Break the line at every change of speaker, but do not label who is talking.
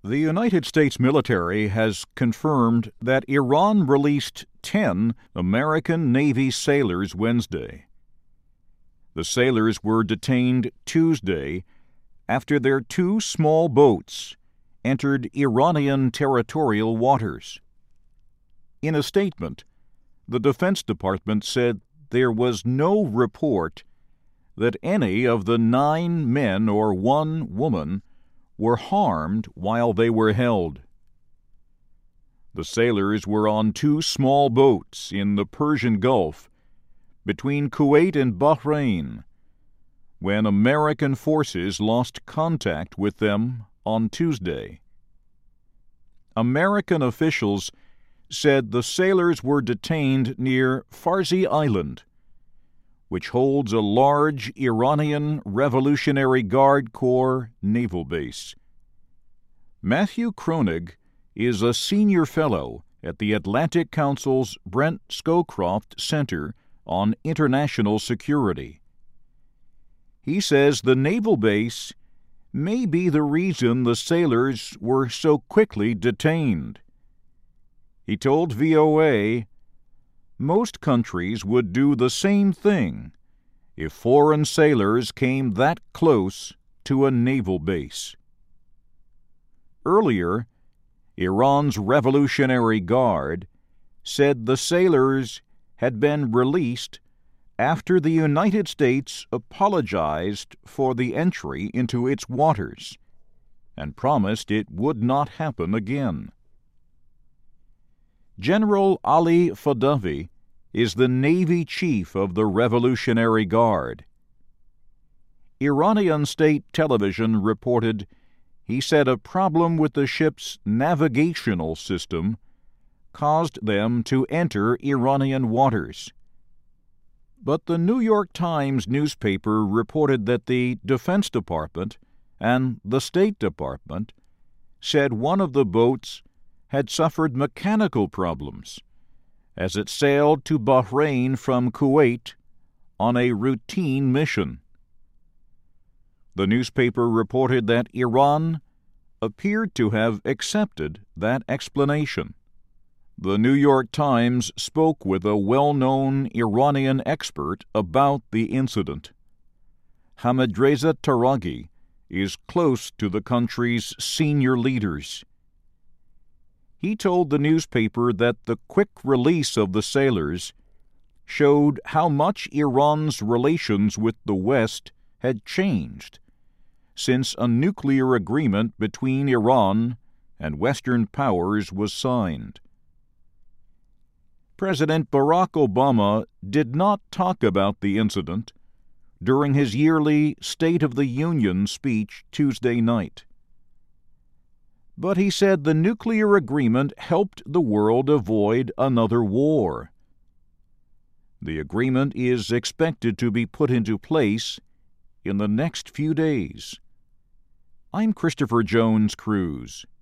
The United States military has confirmed that Iran released 10 American Navy sailors Wednesday. The sailors were detained Tuesday after their 2 small boats entered Iranian territorial waters. In a statement, the Defense Department said there was no report that any of the 9 men or 1 woman were harmed while they were held. The sailors were on 2 small boats in the Persian Gulf between Kuwait and Bahrain when American forces lost contact with them on Tuesday. American officials said the sailors were detained near Farsi Island, which holds a large Iranian Revolutionary Guard Corps naval base. Matthew Kronig is a senior fellow at the Atlantic Council's Brent Scowcroft Center on International Security. He says the naval base may be the reason the sailors were so quickly detained. He told VOA, "Most countries would do the same thing if foreign sailors came that close to a naval base." Earlier, Iran's Revolutionary Guard said the sailors had been released after the United States apologized for the entry into its waters and promised it would not happen again. General Ali Fadavi is the Navy chief of the Revolutionary Guard. Iranian state television reported he said a problem with the ship's navigational system caused them to enter Iranian waters. But the New York Times newspaper reported that the Defense Department and the State Department said one of the boats had suffered mechanical problems as it sailed to Bahrain from Kuwait on a routine mission. The newspaper reported that Iran appeared to have accepted that explanation. The New York Times spoke with a well-known Iranian expert about the incident. Hamidreza Taraghi is close to the country's senior leaders. He told the newspaper that the quick release of the sailors showed how much Iran's relations with the West had changed since a nuclear agreement between Iran and Western powers was signed. President Barack Obama did not talk about the incident during his yearly State of the Union speech Tuesday night. But he said the nuclear agreement helped the world avoid another war. The agreement is expected to be put into place in the next few days. I'm Christopher Jones Cruz.